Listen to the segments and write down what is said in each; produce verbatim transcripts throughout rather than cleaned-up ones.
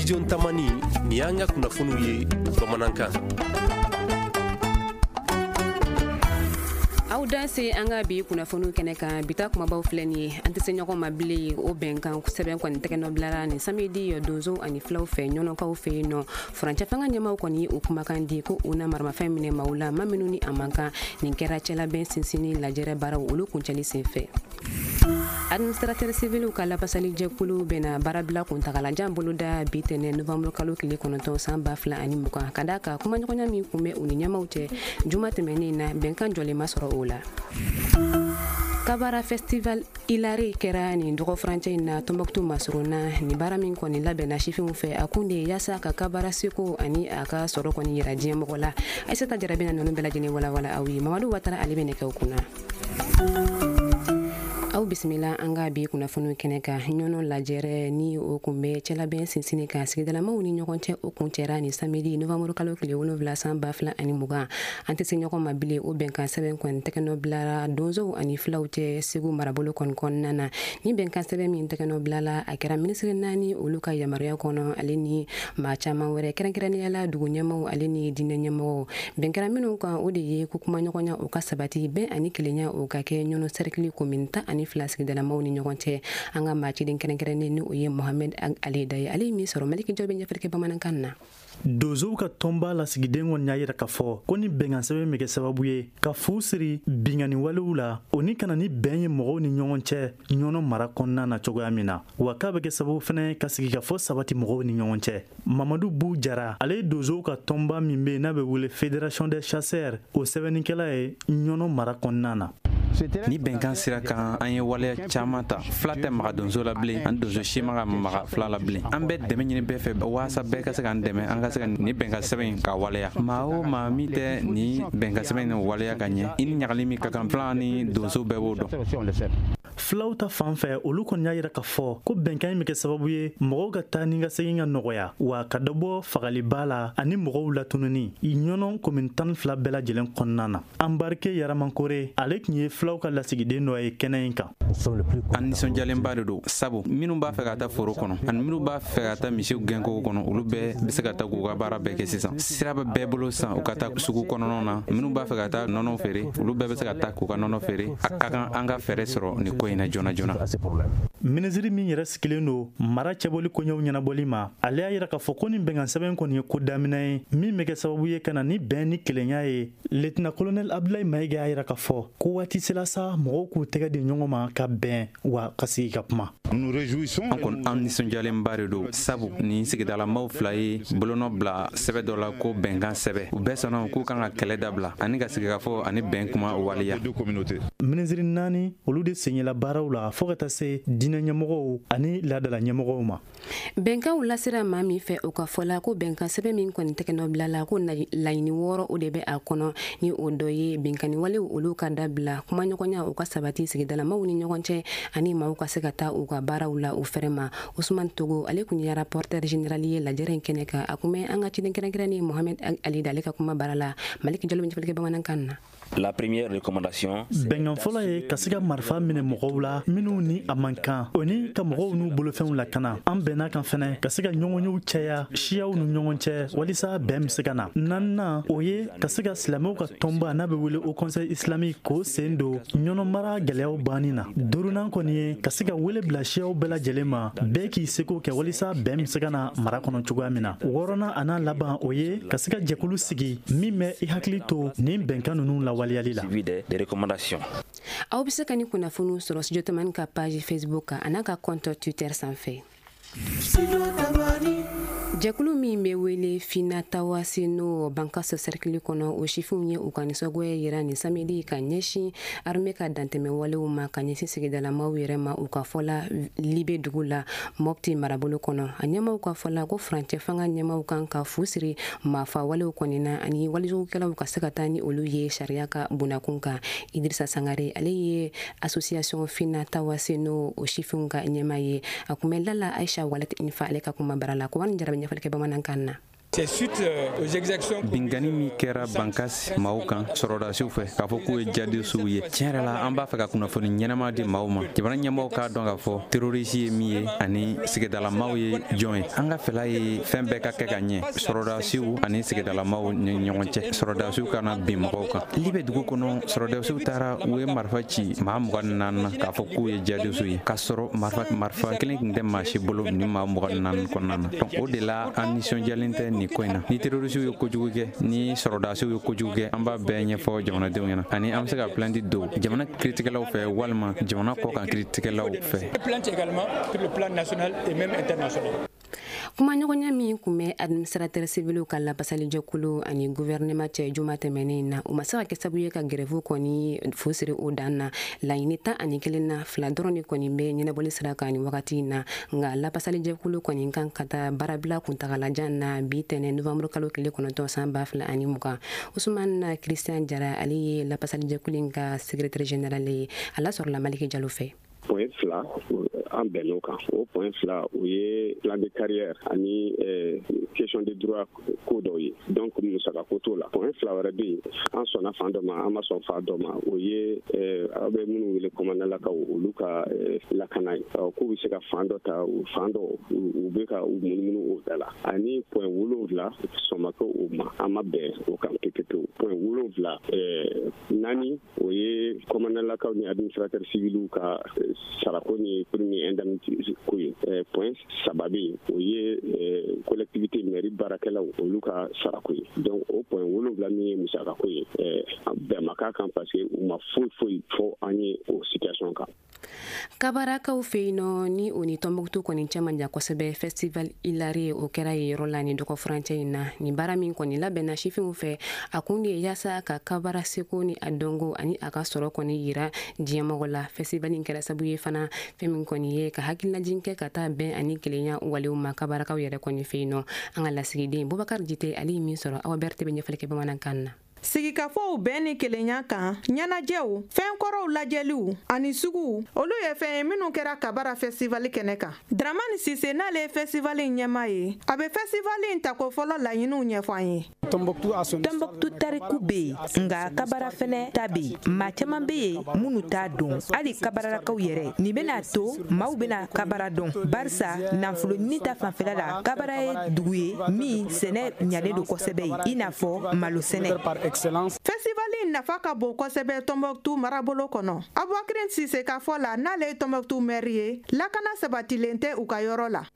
studio Tamani ni an ka kunnafoniw ye bamanankan. Aw danse an ka bi kunnafoniw kɛnɛ kan bita kumabaw filɛ nin ye an tɛ se ɲɔgɔn ma bilen o bɛnkan sɛbɛn kɔni tɛgɛnɔ bilara ni samedi donso ani filaw fɛ ɲɔnɔkaw fɛ yen nɔ furancɛ fanga ɲɛmaw kɔni o kumakan di ko u na maramafɛn minɛ maaw la ma minnu ni a man kan nin kɛra cɛlabɛn sinsini lajɛrɛ baaraw olu kuncɛli senfɛ. Administrateur civil ka lapasali jɛkulu bɛna baarabila kuntagalajan boloda bi tɛnɛ novembre kalo tile kɔnɔntɔn san ba fila ani mugan ka da ka kumaɲɔgɔnya min kun bɛ u ni ɲɛmaw cɛ juma tɛmɛnen na bɛnkan jɔlen ma sɔrɔ o la. Kabara Festival Ilare kɛra nin dɔgɔ furancɛ in na Tombouctou Masuruna ni baara min kɔni labɛnna sifinw fɛ a kun de yaasa ka Kabara seko ani a ka sɔrɔ kɔni yira diɲɛ mɔgɔ la. Aïssata Jara bɛna ninnu bɛɛ lajɛlen walawala aw ye. Mamadu Watara ale bɛ nɛgɛw kunna. Aw bisimila an ka bi kunnafoniw kɛnɛ kan ɲɔnɔ lajɛrɛ ni o kun bɛ cɛlabɛn sinsini kan sigidalamaw ni ɲɔgɔn cɛ o kun cɛra ni samedi novembre kalo tile wolonwula san ba fila ani mugan an tɛ se ɲɔgɔn ma bilen o bɛnkan sɛbɛn kɔni tɛgɛnɔ bilara donsow ani filaw cɛ segu marabolo kɔni kɔnɔna na ni bɛnkan sɛbɛn min tɛgɛnɔ bilala a kɛra minisiri naani olu ka yamaruya kɔnɔ ale ni maa caman wɛrɛ kɛrɛnkɛrɛnniyala dugu ɲɛmɔgɔw ale ni diinɛ ɲɛmɔgɔw bɛnkɛra minnu kan o de ye ko kumaɲɔgɔnya o ka sabati bɛn ani kelenya o ka kɛ ɲɔnɔ cercle commune tan ani fila sigidalamaw ni ɲɔgɔn cɛ an ka maaciden kɛrɛnkɛrɛnnen ni o ye Mohamed Ali Daye ale min sɔrɔ Maliki Jɔn bɛ ɲɛfɛli kɛ bamanankan na. Dozow ka tɔnba lasigiden kɔni y'a yira k'a fɔ ko ni bɛnkan sɛbɛn bɛ kɛ sababu ye ka fu siri bingani walew la o ni kana ni bɛn ye mɔgɔw ni ɲɔgɔn cɛ ɲɔnɔ mara kɔnɔna na cogoya min na wa k'a bɛ kɛ sababu fɛnɛ ka sigi ka fɔ sabati mɔgɔw ni ɲɔgɔn cɛ. Mamadu Bu Jara ale ye dozow ka tɔnba min bɛ n'a bɛ wele Fédération des Chasseurs o sɛbɛnnikɛla ye ɲɔnɔ mara kɔnɔna na. Ni bɛnkan sira kan an ye waleya caman ta fila tɛ maga donso la bilen ani donso si ma ka maga fila la bilen an bɛ dɛmɛ ɲini bɛɛ fɛ waasa bɛɛ ka se k'an dɛmɛ an ka se ka ni bɛnkan sɛbɛn in ka waleya maa o maa min tɛ ni bɛnkan sɛbɛn in waleya ka ɲɛ i ni ɲagali min ka kan filan ni donso bɛɛ b'o dɔn. Filaw ta fan fɛ olu kɔni y'a yira k'a fɔ ko bɛnkan in bɛ kɛ sababu ye mɔgɔw ka taa ni ka segin ka nɔgɔya wa ka dɔ bɔ fagaliba la ani mɔgɔw latununi ɲɔnɔ komin tan fila bɛɛ lajɛlen kɔnɔna na. Anbarike Yaramankore ale tun ye filaw ka lasigiden dɔ ye kɛnɛ in kan. An nisɔndiyalenba de don sabu minnu b'a fɛ ka taa foro kɔnɔ ani minnu b'a fɛ ka taa misiw gɛnkogo kɔnɔ olu bɛɛ bɛ se ka taa k'u ka baara bɛɛ kɛ sisan sira bɛ bɛɛ bolo sisan u ka taa sugu kɔnɔnaw na minnu b'a fɛ ka taa nɔnɔ feere olu bɛɛ bɛ se ka taa k'u ka nɔnɔ feere a ka kan an ka fɛɛrɛ sɔrɔ nin ko in na joona joona. Minisiri min yɛrɛ sigilen don mara cɛbɔli koɲɛw ɲɛnabɔli ma ale y'a yira k'a fɔ ko nin bɛnkan sɛbɛn kɔni ye ko daminɛ ye min bɛ kɛ sababu ye ka na ni bɛn ni kelenya ye. Lieutenant colonel Abdoulaye Maïga y'a yira k'a fɔ ko waati sela sa mɔgɔw k'u tɛgɛ di ɲɔgɔn ma ka bɛn wa ka sigi ka kuma. An kɔni an nisɔndiyalenba de don sabu ni sigidalamaw fila ye bolonɔ bila sɛbɛn dɔ la ko bɛnkan sɛbɛn u bɛɛ sɔnna k'u kan ka kɛlɛ dabila ani ka sigi ka fɔ ani bɛn kuma waleya. Minisiri naani olu de senyɛla baaraw la fo ka taa se diinɛ ɲɛmɔgɔw ani laadala ɲɛmɔgɔw ma. Bɛnkanw lasira maa min fɛ o ka fɔla ko bɛnkan sɛbɛn min kɔni tɛgɛnɔ bilala ko laɲini wɔɔrɔ o de bɛ a kɔnɔ ni o dɔ ye bɛnkani walew olu ka dabila kumaɲɔgɔnya o ka sabati sigidalamaw ni ɲɔgɔn cɛ ani maaw ka se ka taa u ka baaraw la u fɛrɛ ma. Ousmane Togo ale kun ye rapporteur général ye lajɛrɛ in kɛnɛ kan a kun bɛ an ka ciden kɛrɛnkɛrɛnnen Mohamed Ali Daye ka kuma bara la Maliki Jalo bɛ ɲɛfɔli kɛ bamanankan na. La première recommandation bɛnkan fɔlɔ ye ka se ka marifa minɛ mɔgɔw la minnu ni a man kan o ni ka mɔgɔw n'u bolofɛnw lakana an bɛnna kan fɛnɛ ka se ka ɲɔgɔnyew caya siyaw ni ɲɔgɔn cɛ walisa bɛn bɛ se ka na. Naaninan o ye ka se ka silamɛw ka tɔnba n'a bɛ wele au conseil islamique k'o sen don ɲɔnɔmara gɛlɛyaw banni na. Duurunan kɔni ye ka se ka wele bila siyaw bɛɛ lajɛlen ma bɛɛ k'i seko kɛ walisa bɛn bɛ se ka na mara kɔnɔ cogoya min na. Wɔɔrɔnan a n'a laban o ye ka se ka jɛkulu sigi min bɛ i hakili to nin bɛnkan ninnu la. Aw bɛ se ka ni kunnafoniw sɔrɔ Studio Tamani ka page Facebook kan a n'a ka compte Twitter sanfɛ. Jɛkulu min bɛ wele Fina Tawasino Bankaso cercle kɔnɔ o sifinw ye u ka nisɔngoya yira ni samedi ka ɲɛsin armée ka dantɛmɛ walew ma ka ɲɛsin sigidalamaw yɛrɛ ma u ka fɔla Libe dugu la Mopti marabolo kɔnɔ a ɲɛmaw ka fɔla ko furancɛ fanga ɲɛmaw kan ka fu siri maafa walew kɔni na ani walijugukɛlaw ka se ka taa ni olu ye sariya ka bonnakun kan. Idrissa Sangare ale ye association Fina Tawasino o sifinw ka ɲɛma ye a kun bɛ Lala Aisha Walet Infa ale ka kuma bara la ko wani jarabe ɲɛfɔli kɛ bamanankan na. C'est suite aux exactions bingani mi kɛra bankas maaw kan sɔrɔdasiw fɛ k'a fɔ k'u ye jadisiw ye tiɲɛ yɛrɛ la an b'a fɛ ka kunnafoni ɲɛnama di maaw ma jamana ɲɛmɔgɔw k'a dɔn k'a fɔ terorisi ye min ye ani sigidalamaw ye jɔn ye an ka fɛla ye fɛn bɛɛ ka kɛ ka ɲɛ sɔrɔdasiw ani sigidalamaw ni ɲɔgɔn cɛ sɔrɔdasiw kana bin mɔgɔw kan libe dugu kɔnɔ sɔrɔdasiw taara u ye marifa ci maa mugan ni naani na k'a fɔ k'u ye jadisiw ye k'a sɔrɔ marifa marifa kelen tun tɛ maa si bolo ni maa mugan ni naani kɔnɔna na donc o de la an nisɔndiyalen tɛ nin ko in na ni terorisiw ye kojugu kɛ ni sɔrɔdasiw ye kojugu kɛ an b'a bɛɛ ɲɛfɔ jamanadenw ɲɛna ani an bɛ se ka plainte don jamana kiiritigɛlaw fɛ walima jamana kɔkan kiiritigɛlaw fɛ. Plainte également sur le plan national et même international. kuma ɲɔgɔnya min kun bɛ administrateur civil ka labasalijɛkulu ani gouvernement cɛ juma tɛmɛnen na u ma se ka kɛ sabu ye ka grève kɔni fo siri o dan na laɲini tan ani kelen na fila dɔrɔn de kɔni bɛ ɲɛnabɔli sira kan ni wagati na nka labasalijɛkulu kɔni kan ka taa baarabila kuntagalajan na bi tɛnɛ novembre kalo tile kɔnɔntɔn san ba fila ani mugan usumana christian jara ale ye labasalijɛkulu in ka secrétaire général ye a lasɔrɔla maliki jalo fɛ. Point fila an bɛnn'o kan o point fila o ye plan de carrière ani question de droit ko dɔw ye donc musaka ko t'o la point fila wɛrɛ bɛ yen an sɔnna fan dɔ ma an ma sɔn fan dɔ ma o ye aw bɛ minnu wele commandalakaw olu ka lakana ye k'u bɛ se ka fan dɔ ta fan dɔ u bɛ ka u munumunu o da la ani point wolonwula sɔnma ko o ma an ma bɛn o kan pepewu point wolonwula naani o ye commandalakaw ni administrateur civil ka sarako ni premier indemnité ko ye point saba bɛ yen o ye collectivité mairie baarakɛlaw olu ka sarako ye donc o point wolonwula min ye musaka ko ye bɛn ma k'a kan parce que u ma foyi foyi fɔ an ye o situation kan. kabarakaw fɛ yen nɔ ni o ni Tɔnbɔkutu kɔni cɛ man jan kosɛbɛ festival Hilari o kɛra yen yɔrɔ la ni dɔgɔ furancɛ in na nin baara min kɔni labɛnna sifinw fɛ a kun de ye yaasa ka kabara seko ni a dɔnko ani a ka sɔrɔ kɔni yira diɲɛmɔgɔ la festival in kɛra sabu ye fana fɛn min kɔni ye ka hakililajin kɛ ka taa bɛn ani kelenya walew ma kabarakaw yɛrɛ kɔni fɛ yen nɔ an ka lasigiden Bubakar Jite ale ye min sɔrɔ aw bɛrɛ tɛ bɛ ɲɛfɔli kɛ bamanankan na. sigikafɔw bɛn ni kelenya kan ɲɛnajɛw fɛn kɔrɔw lajɛliw ani sugu olu ye fɛn ye minnu kɛra kabara festival kɛnɛ kan Dramani Sise n'ale ye festival ɲɛma ye a bɛ festival tako fɔlɔ laɲiniw ɲɛfɔ an ye. Tɔnbɔkutu tariku bɛ yen nka kabara fɛnɛ ta bɛ yen maa caman bɛ yen minnu t'a dɔn hali kabarakaw yɛrɛ nin bɛna to maaw bɛna kabara dɔn barisa nafolo ɲini ta fanfɛla la kabara ye dugu ye min sɛnɛ ɲalen don kosɛbɛ i n'a fɔ malo sɛnɛ. Festival in nafa ka bon kosɛbɛ Tɔnbɔkutu marabolo kɔnɔ Abubakar Sise ka fɔ la n'ale ye Tɔnbɔkutu maire ye lakana sabatilen tɛ u ka yɔrɔ la.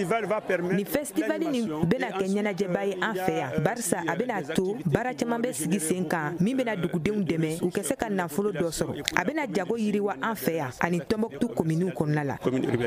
Ni festival nin bɛna kɛ ɲɛnajɛba ye an fɛ yan barisa a bɛna to baara caman bɛ sigi sen kan min bɛna dugudenw dɛmɛ u ka se ka nafolo dɔ sɔrɔ a bɛna jago yiriwa an fɛ yan ani Tɔnbɔkutu kominiw kɔnɔna la.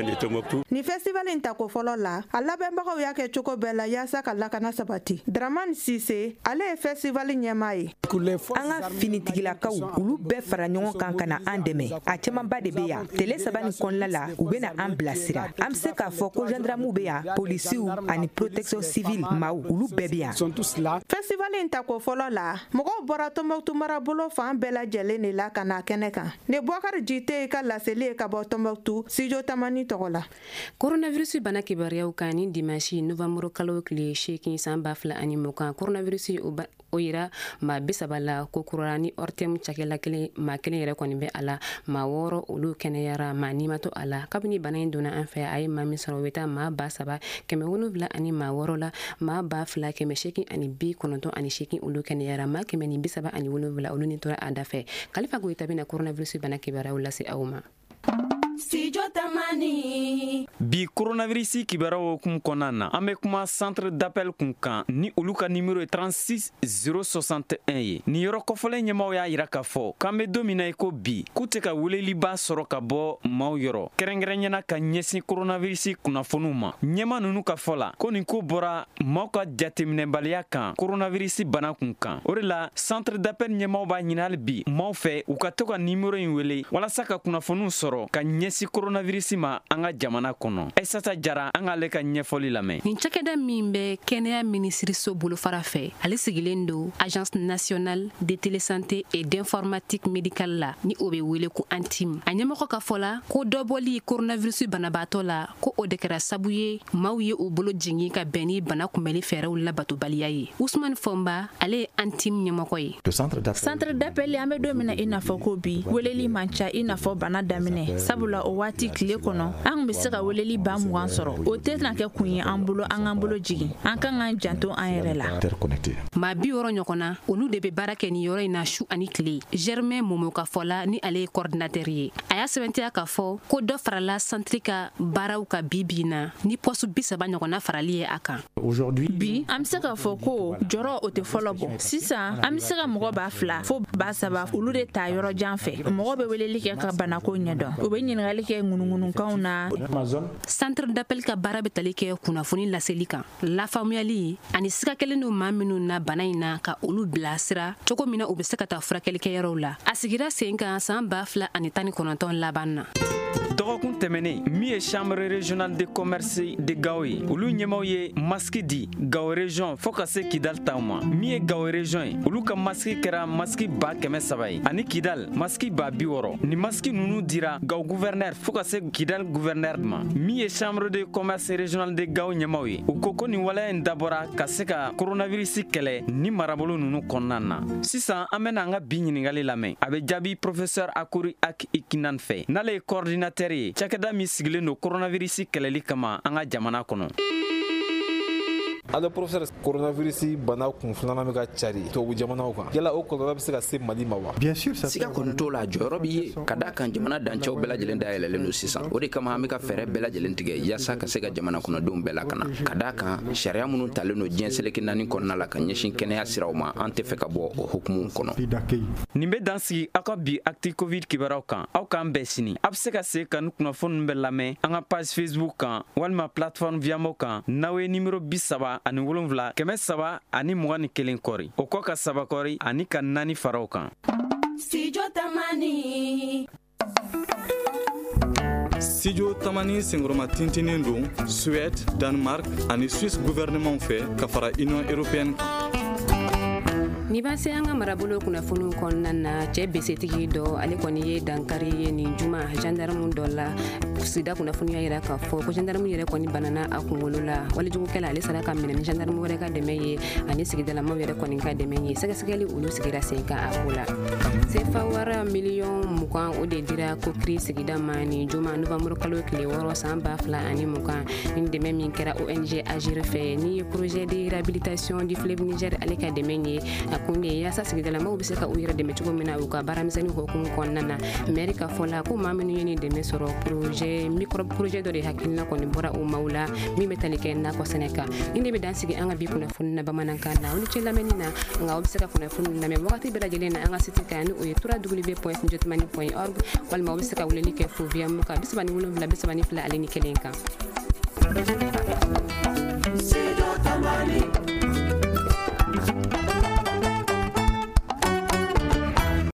Ni festival in tako fɔlɔ la a labɛnbagaw y'a kɛ cogo bɛɛ la yaasa ka lakana sabati Dramani Sise ale ye festival ɲɛma ye. an ka finitigilakaw olu bɛɛ fara ɲɔgɔn kan ka na an dɛmɛ a camanba de bɛ yan tele saba ni kɔnɔna la u bɛna an bilasira an bɛ se k'a fɔ ko gendarmew bɛ yan polisiw ani protection civile maaw olu bɛɛ bɛ yan. Festival in tako fɔlɔ la mɔgɔw bɔra Tɔnbɔkutu marabolo fan bɛɛ lajɛlen de la ka na kɛnɛ kan ne Bubakar Jite ka laseli ye ka bɔ Tɔnbɔkutu Sijo Tamani tɔgɔ la. Coronavirus bana kibaruyaw kan ni dimanche novembre kalo tile seegin san ba fila ani mugan coronavirus o yira maa bi saba la ko kurara ni ortem cakɛla kelen maa kelen yɛrɛ kɔni bɛ a la maa wɔɔrɔ olu kɛnɛyara maa nima to a la kabini bana in donna an fɛ a ye maa min sɔrɔ o bɛ taa maa ba saba kɛmɛ wolonwula ani maa wɔɔrɔ la maa ba fila kɛmɛ seegin ani bi kɔnɔntɔn ani seegin olu kɛnɛyara maa kɛmɛ ni bi saba ani wolonwula olu ni tora a da fɛ Kalifa Goyita bɛna coronavirus bana kibaruyaw lase aw ma. Sijo Tamani. Bi coronavirus kibaruyaw hukumu kɔnɔna na an bɛ kuma centre d'appel kun kan ni olu ka numéro ye trente-six zéro soixante et un ye ni yɔrɔ kɔfɔlen ɲɛmaaw y'a yira k'a fɔ k'an bɛ don min na i ko bi k'u tɛ ka weleliba sɔrɔ ka bɔ maaw yɔrɔ kɛrɛnkɛrɛnɲɛna ka ɲɛsin coronavirus kunnafoniw ma ɲɛma ninnu ka fɔ la ko nin ko bɔra maaw ka jateminɛbaliya kan coronavirus bana kun kan o de la centre d'appel ɲɛmaaw b'a ɲini hali bi maaw fɛ u ka to ka numéro in wele walasa ka kunnafoniw sɔrɔ ka ɲɛsin coronavirus ma an ka jamana kɔnɔ. Aissata Jara an k'ale ka ɲɛfɔli lamɛn. Nin cakɛda min bɛ kɛnɛya minisiriso bolofara fɛ ale sigilen do Agence nationale de télésanté et d'informatique médicale la ni o bɛ wele ko ANTIM. A ɲɛmɔgɔ ka fɔ la ko dɔbɔli coronavirus banabaatɔ la ko o de kɛra sabu ye maaw ye u bolo jigin ka bɛn ni bana kunbɛli fɛɛrɛw labatobaliya ye. Ousmane Fomba ale ye ANTIM ɲɛmɔgɔ ye. Centre d'appel an bɛ don min na i n'a fɔ ko bi weleli man ca i n'a fɔ bana daminɛ sabula o waati tile kɔnɔ an bɛ se ka weleli ba mugan sɔrɔ o tɛna kɛ kun ye an bolo an k'an bolo jigin an kan k'an janto an yɛrɛ la. Maa bi wɔɔrɔ ɲɔgɔnna olu de bɛ baara kɛ ni yɔrɔ in na su ani tile. Germain Momo ka fɔ la ni ale ye coordinateur ye. A y'a sɛbɛntiya k'a fɔ ko dɔ farala centre ka baaraw ka bi bi na ni poste bi saba ɲɔgɔnna farali ye a kan. Bi an bɛ se k'a fɔ ko jɔrɔ o tɛ fɔlɔ bɔ sisan an bɛ se ka mɔgɔ ba fila fo ba saba olu de ta yɔrɔ jan fɛ mɔgɔ bɛ weleli kɛ ka banako ɲɛdɔn u bɛ ɲininkali kɛ ŋunuŋunukanw na. Centre d'appel ka baara bɛ tali kɛ kunnafoni laseli kan lafaamuyali ani siga kelen do maa minnu na bana in na ka olu bila sira cogo min na u bɛ se ka taa furakɛlikɛyɔrɔw la. A sigira sen kan san ba fila ani tan ni kɔnɔntɔn laban na. Dɔgɔkun tɛmɛnen min ye chambre régionale de commerce de Gao ye olu ɲɛmaw ye masque di Gao région fo ka se Kidal taw ma. Min ye Gao région ye olu ka masque kɛra masque ba kɛmɛ saba ye ani Kidal masque ba bi wɔɔrɔ. Ni masque ninnu dira Gao gouverneur fo ka se Kidal gouverneur ma. Min ye chambre de commerce régionale de Gao ɲɛmaw ye u ko ko nin waleya in dabɔra ka se ka coronavirus kɛlɛ ni marabolo ninnu kɔnɔna na. Sisan an bɛna an ka bi ɲininkali lamɛn a bɛ jaabi professeur Akuri Ak Ikinan fɛ n'ale ye coordinateur ye cakɛda min sigilen do coronavirus kɛlɛli kama an ka jamana kɔnɔ. ale professeur coronavirus bana kun filanan bɛ ka cari tubabu jamanaw kan yala o kɔlɔlɔ bɛ se ka se Mali ma wa? Bien sûr, siga kɔni t'o la jɔyɔrɔ bɛ ye ka d'a kan jamana dancɛw bɛɛ lajɛlen dayɛlɛlen don sisan o de kama an bɛ ka fɛɛrɛ bɛɛ lajɛlen tigɛ yaasa ka se ka jamana kɔnɔdenw bɛɛ lakana ka d'a kan sariya minnu talen don diɲɛ seleke naani kɔnɔna la ka ɲɛsin kɛnɛya siraw ma an tɛ fɛ ka bɔ o hukumu kɔnɔ. Nin bɛ dan sigi aw ka bi actu covid kibaruyaw kan aw k'an bɛɛ sini a bɛ se ka se ka ni kunnafoni bɛɛ lamɛn an ka page Facebook kan walima plateforme Viamo kan n'aw ye numéro bi saba ani wolonwula kɛmɛ saba ani mugan ni kelen kɔri o kɔ ka saba kɔri ani ka naani faraw kan. Studio Tamani Studio Tamani sengoroma tintinin don Suède, Danemark ani Suisse gouvernement fɛ ka fara Union européenne kan. Ni b'a se an ka marabolo kunnafoniw kɔnɔna na cɛ besetigi dɔ ale kɔni ye dankari ye nin juma gendarme dɔ la sida kunnafoniya yira k'a fɔ ko gendarme yɛrɛ kɔni banana a kunkolo la walijugukɛla ale sara ka minɛ ni gendarme wɛrɛ ka dɛmɛ ye ani sigidalamaw yɛrɛ kɔni ka dɛmɛ ye sɛgɛsɛgɛli olu sigira sen kan a ko la sefa wara miliyɔn mugan o de dira kokiri sigida ma ni juma novembre kalo tile wɔɔrɔ san ba fila ani mugan ni dɛmɛ min kɛra O N G Agir fɛ ni ye projet de réhabilitation du fleuve Niger ale ka dɛmɛ ye a kun de yaasa sigidalamaw bɛ se ka u yɛrɛ dɛmɛ cogo min na u ka baaramisɛnnin hukumu kɔnɔna na maire ka fɔ la ko maa minnu ye ni dɛmɛ sɔrɔ projet micro projet dɔ de hakilina kɔni bɔra u maaw la min bɛ tali kɛ nakɔ sɛnɛ kan ni de bɛ dan sigi an ka bi kunnafoni na bamanankan na o ni ce lamɛnni na nka o bɛ se ka kunnafoni lamɛn wagati bɛɛ lajɛlen na an ka site kan ni o ye w point studio tamani point org walima o bɛ se ka weleli kɛ fo via muka bi saba ni wolonwula bi saba ni fila ale ni kelen kan.